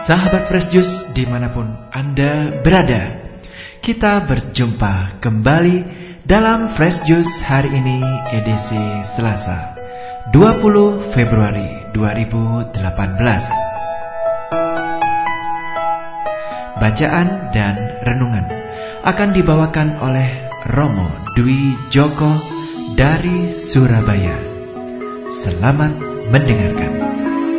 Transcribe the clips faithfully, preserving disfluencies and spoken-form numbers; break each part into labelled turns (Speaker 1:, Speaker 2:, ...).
Speaker 1: Sahabat Fresh Juice dimanapun Anda berada, kita berjumpa kembali dalam Fresh Juice hari ini edisi Selasa dua puluh Februari dua ribu delapan belas. Bacaan dan renungan akan dibawakan oleh Romo Dwi Joko dari Surabaya. Selamat mendengarkan.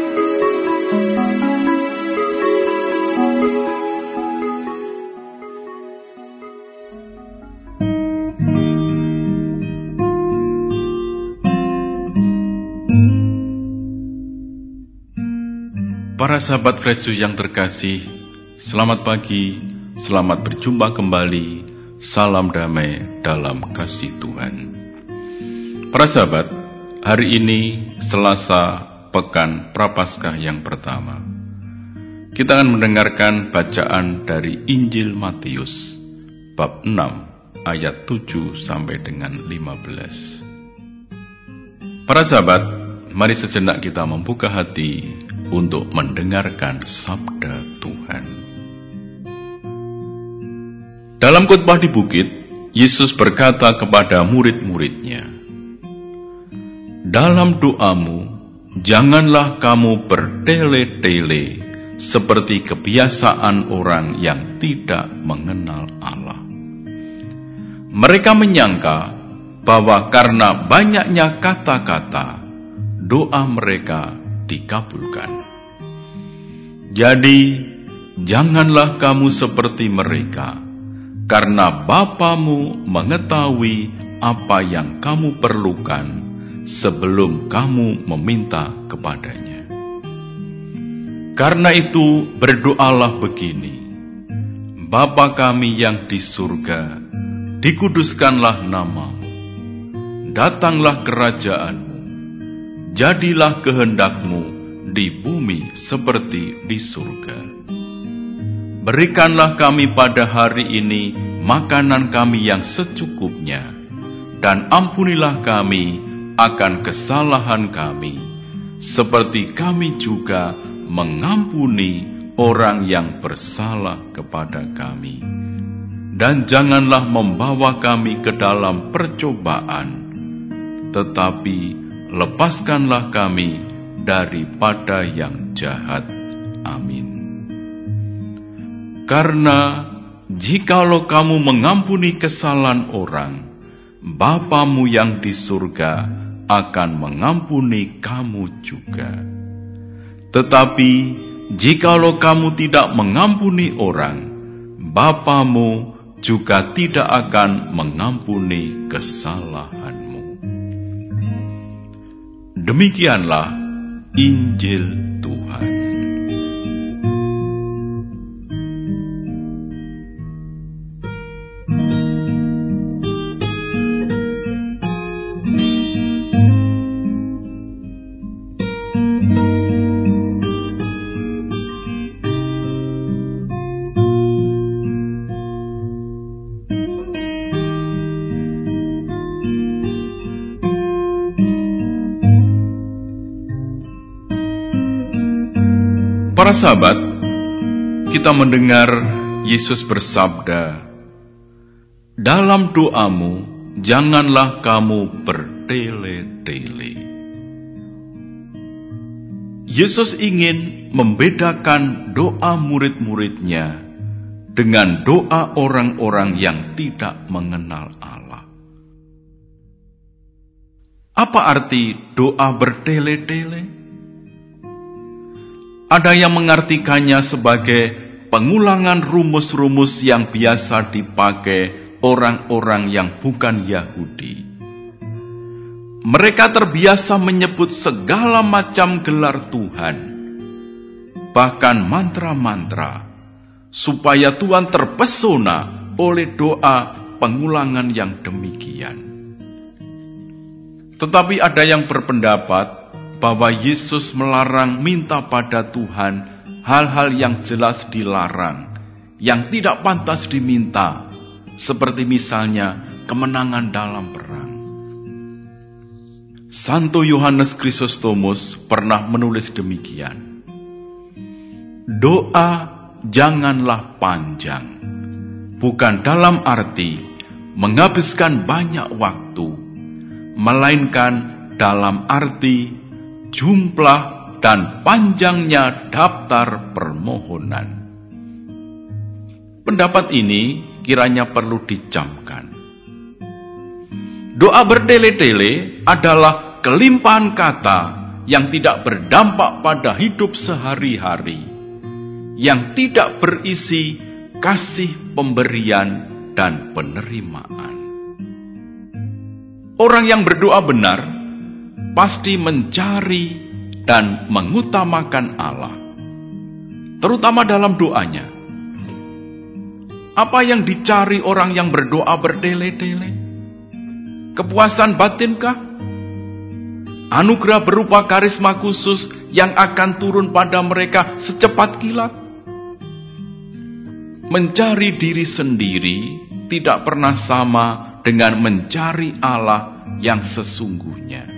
Speaker 2: Para sahabat Fresh Juice yang terkasih, selamat pagi, selamat berjumpa kembali, salam damai dalam kasih Tuhan. Para sahabat, hari ini Selasa Pekan Prapaskah yang pertama. Kita akan mendengarkan bacaan dari Injil Matius, bab enam, ayat tujuh sampai dengan lima belas. Para sahabat, mari sejenak kita membuka hati untuk mendengarkan sabda Tuhan. Dalam khotbah di bukit, Yesus berkata kepada murid-muridnya, "Dalam doamu, janganlah kamu bertele-tele seperti kebiasaan orang yang tidak mengenal Allah. Mereka menyangka bahwa karena banyaknya kata-kata, doa mereka dikabulkan. Jadi, janganlah kamu seperti mereka, karena Bapamu mengetahui apa yang kamu perlukan sebelum kamu meminta kepadanya. Karena itu, berdoalah begini: Bapa kami yang di surga, dikuduskanlah namamu, datanglah kerajaanmu, jadilah kehendakmu di bumi seperti di surga. Berikanlah kami pada hari ini makanan kami yang secukupnya, dan ampunilah kami akan kesalahan kami, seperti kami juga mengampuni orang yang bersalah kepada kami. Dan janganlah membawa kami ke dalam percobaan, tetapi lepaskanlah kami daripada yang jahat. Amin. Karena jikalau kamu mengampuni kesalahan orang, Bapamu yang di surga akan mengampuni kamu juga. Tetapi jikalau kamu tidak mengampuni orang, Bapamu juga tidak akan mengampuni kesalahanmu." Demikianlah Injil Tuhan. Para sahabat, kita mendengar Yesus bersabda, "Dalam doamu, janganlah kamu bertele-tele." Yesus ingin membedakan doa murid-muridnya dengan doa orang-orang yang tidak mengenal Allah. Apa arti doa bertele-tele? Ada yang mengartikannya sebagai pengulangan rumus-rumus yang biasa dipakai orang-orang yang bukan Yahudi. Mereka terbiasa menyebut segala macam gelar Tuhan, bahkan mantra-mantra, supaya Tuhan terpesona oleh doa pengulangan yang demikian. Tetapi ada yang berpendapat bahwa Yesus melarang minta pada Tuhan hal-hal yang jelas dilarang, yang tidak pantas diminta, seperti misalnya kemenangan dalam perang. Santo Yohanes Chrysostomus pernah menulis demikian: doa janganlah panjang, bukan dalam arti menghabiskan banyak waktu, melainkan dalam arti jumlah dan panjangnya daftar permohonan. Pendapat ini kiranya perlu dicamkan. Doa bertele-tele adalah kelimpahan kata yang tidak berdampak pada hidup sehari-hari, yang tidak berisi kasih pemberian dan penerimaan. Orang yang berdoa benar pasti mencari dan mengutamakan Allah, terutama dalam doanya. Apa yang dicari orang yang berdoa bertele-tele? Kepuasan batinkah? Anugerah berupa karisma khusus yang akan turun pada mereka secepat kilat? Mencari diri sendiri tidak pernah sama dengan mencari Allah yang sesungguhnya.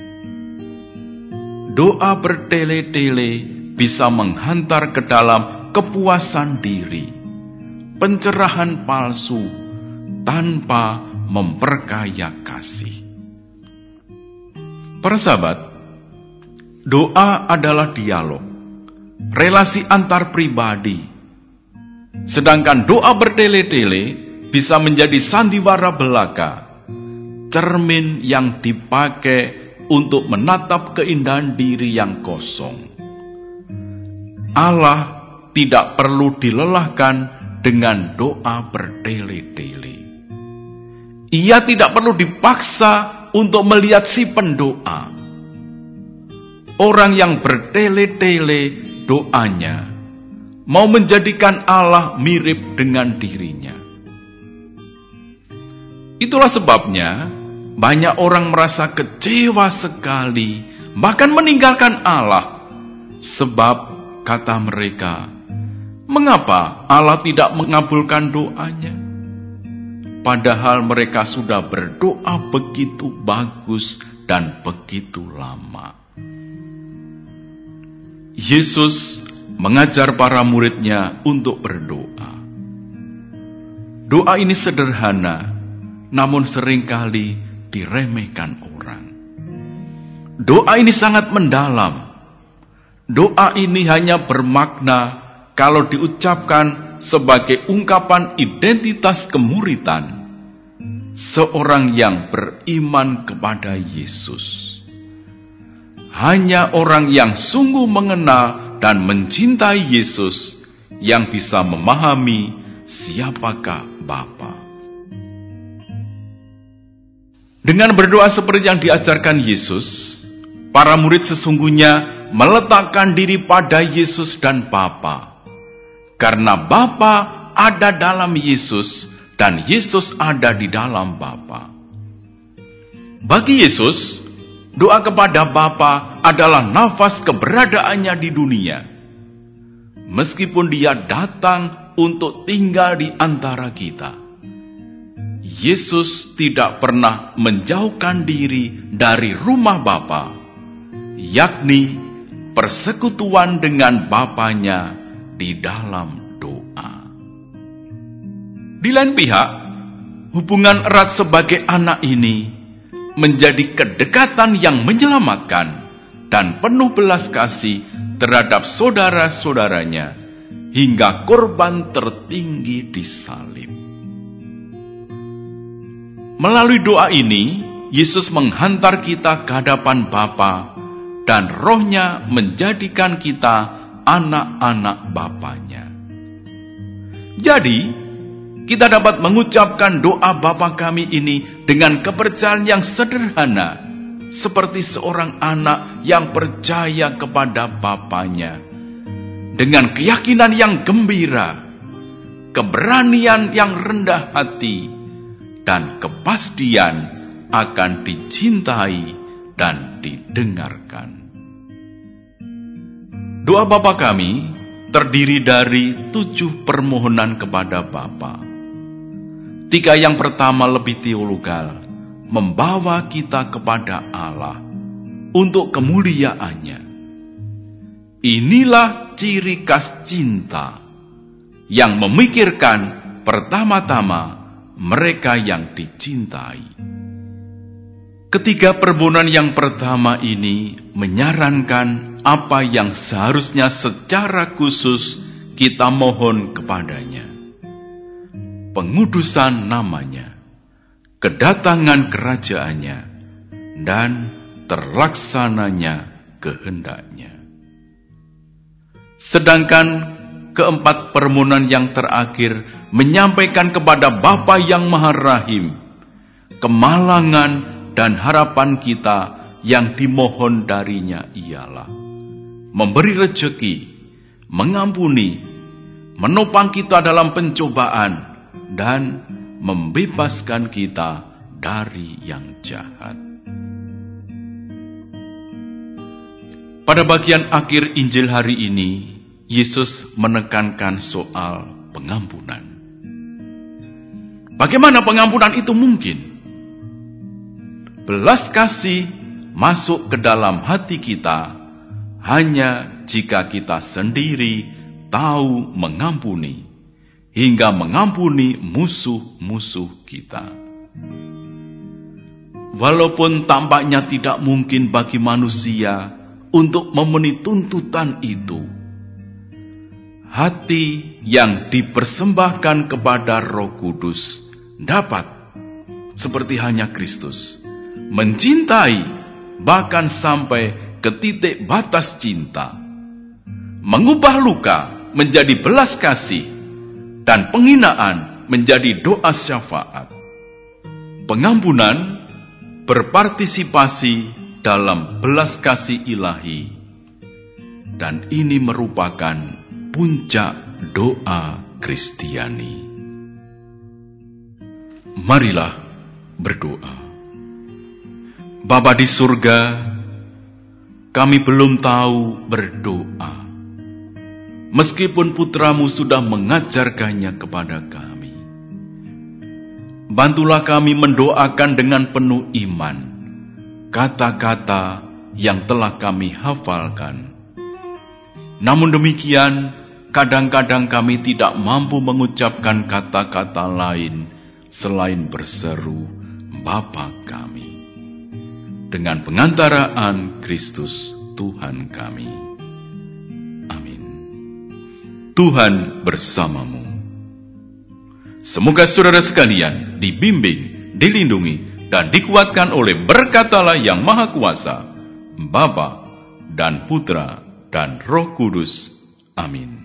Speaker 2: Doa bertele-tele bisa menghantar ke dalam kepuasan diri, pencerahan palsu, tanpa memperkaya kasih. Para sahabat, doa adalah dialog, relasi antar pribadi. Sedangkan doa bertele-tele bisa menjadi sandiwara belaka, cermin yang dipakai untuk menatap keindahan diri yang kosong. Allah tidak perlu dilelahkan dengan doa bertele-tele. Ia tidak perlu dipaksa untuk melihat si pendoa. Orang yang bertele-tele doanya mau menjadikan Allah mirip dengan dirinya. Itulah sebabnya banyak orang merasa kecewa sekali, bahkan meninggalkan Allah. Sebab kata mereka, mengapa Allah tidak mengabulkan doanya? Padahal mereka sudah berdoa begitu bagus dan begitu lama. Yesus mengajar para muridnya untuk berdoa. Doa ini sederhana, namun seringkali diremehkan orang. Doa ini sangat mendalam. Doa ini hanya bermakna kalau diucapkan sebagai ungkapan identitas kemuridan seorang yang beriman kepada Yesus. Hanya orang yang sungguh mengenal dan mencintai Yesus yang bisa memahami siapakah Bapa. Dengan berdoa seperti yang diajarkan Yesus, para murid sesungguhnya meletakkan diri pada Yesus dan Bapa. Karena Bapa ada dalam Yesus dan Yesus ada di dalam Bapa. Bagi Yesus, doa kepada Bapa adalah nafas keberadaannya di dunia. Meskipun dia datang untuk tinggal di antara kita, Yesus tidak pernah menjauhkan diri dari rumah Bapa, yakni persekutuan dengan Bapanya di dalam doa. Di lain pihak, hubungan erat sebagai anak ini menjadi kedekatan yang menyelamatkan dan penuh belas kasih terhadap saudara-saudaranya hingga korban tertinggi disalib. Melalui doa ini, Yesus menghantar kita ke hadapan Bapa dan Roh-Nya menjadikan kita anak-anak Bapanya. Jadi, kita dapat mengucapkan doa Bapa kami ini dengan kepercayaan yang sederhana, seperti seorang anak yang percaya kepada Bapanya, dengan keyakinan yang gembira, keberanian yang rendah hati, dan kepastian akan dicintai dan didengarkan. Doa Bapa kami terdiri dari tujuh permohonan kepada Bapa. Tiga yang pertama lebih teologal, membawa kita kepada Allah untuk kemuliaannya. Inilah ciri khas cinta yang memikirkan pertama-tama mereka yang dicintai. Ketiga permohonan yang pertama ini menyarankan apa yang seharusnya secara khusus kita mohon kepadanya. Pengudusan namanya, kedatangan kerajaannya, dan terlaksananya kehendaknya. Sedangkan keempat permohonan yang terakhir menyampaikan kepada Bapa yang Maha Rahim kemalangan dan harapan kita yang dimohon darinya ialah memberi rejeki, mengampuni, menopang kita dalam pencobaan, dan membebaskan kita dari yang jahat. Pada bagian akhir Injil hari ini, Yesus menekankan soal pengampunan. Bagaimana pengampunan itu mungkin? Belas kasih masuk ke dalam hati kita hanya jika kita sendiri tahu mengampuni, hingga mengampuni musuh-musuh kita. Walaupun tampaknya tidak mungkin bagi manusia untuk memenuhi tuntutan itu, hati yang dipersembahkan kepada Roh Kudus dapat, seperti hanya Kristus, mencintai bahkan sampai ke titik batas cinta, mengubah luka menjadi belas kasih, dan penghinaan menjadi doa syafaat. Pengampunan berpartisipasi dalam belas kasih ilahi, dan ini merupakan puncak doa Kristiani. Marilah berdoa. Bapa di surga, kami belum tahu berdoa, meskipun putramu sudah mengajarkannya kepada kami. Bantulah kami mendoakan dengan penuh iman kata-kata yang telah kami hafalkan. Namun demikian, kadang-kadang kami tidak mampu mengucapkan kata-kata lain selain berseru, Bapa kami, dengan pengantaraan Kristus Tuhan kami. Amin. Tuhan bersamamu. Semoga saudara sekalian dibimbing, dilindungi, dan dikuatkan oleh berkat Allah yang Maha Kuasa, Bapa dan Putra dan Roh Kudus. Amin.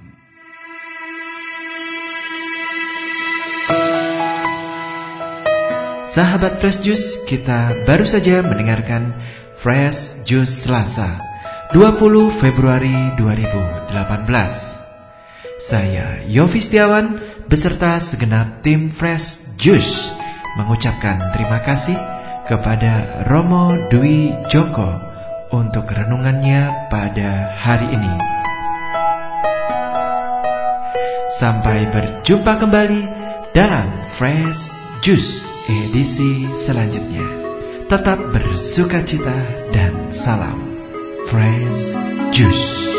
Speaker 1: Sahabat Fresh Juice, kita baru saja mendengarkan Fresh Juice Selasa dua puluh Februari dua ribu delapan belas. Saya Yofi Setiawan beserta segenap tim Fresh Juice mengucapkan terima kasih kepada Romo Dwi Joko untuk renungannya pada hari ini. Sampai berjumpa kembali dalam Fresh Juice edisi selanjutnya. Tetap bersukacita dan salam Fresh Juice.